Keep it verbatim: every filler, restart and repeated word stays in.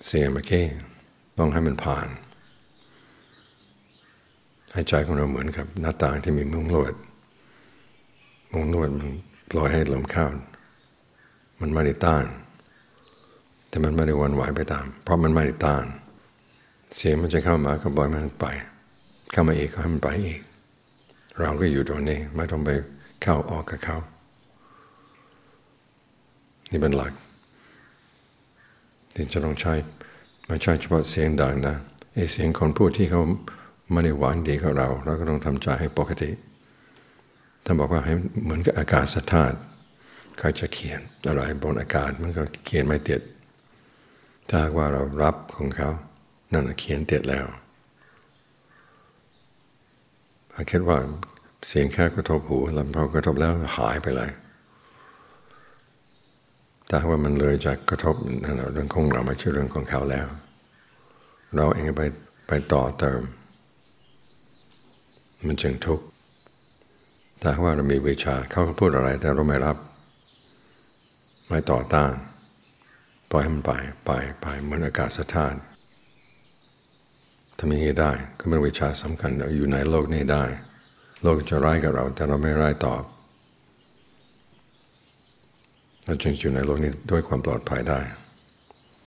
เสียงเมื่อกี้ต้องให้มันผ่านให้ใจของเราเหมือนกับหน้าต่างที่มีมุ้งลวดมุ้งลวดมันปล่อยให้ลมเข้ามันไม่ได้ต้านแต่มันไม่ได้วันไหวไปตามเพราะมันไม่ได้ต้านเสียงมันจะเข้ามาก็ปล่อยมันไปเข้ามาอีกก็ให้มันไปอีกเราก็อยู่ตรงนี้ไม่ต้องไปเข้าออกกับเขานี่เป็นหลักที่จะต้องใช้ไม่ใช่เฉพาะเสียงดังนะไอ้เสียงคนพูดที่เขาไม่ได้หวังดีกับเราเราก็ต้องทำใจให้ปกติถ้าบอกว่าให้เหมือนกับอากาศธาตุเขาจะเขียนอะไรบนอากาศมันก็เขียนไม่ติดถ้าหากว่าเรารับของเขานั่นเขียนติดแล้วถ้าคิดว่าเสียงแค่กระทบหูแล้วพอกระทบแล้วหายไปเลยแต่ว่ามันเลยจากกระทบนั่นเรื่องของเราไม่ใช่เรื่องของเขาแล้วเราเองไปไปต่อเติมมันจึงทุกข์แต่ว่าเรามีวิชาเขาพูดอะไรแต่เราไม่รับไม่ต่อต้านปล่อยให้มันไปไปไปเหมือนอากาศธาตุทำอย่างนี้ได้ก็เป็นวิชาสำคัญเราอยู่ในโลกนี้ได้โลกจะร้ายกับเราแต่เราไม่ร้ายตอบเราจึงอยู่ในโลกนี้ด้วยความปลอดภัยได้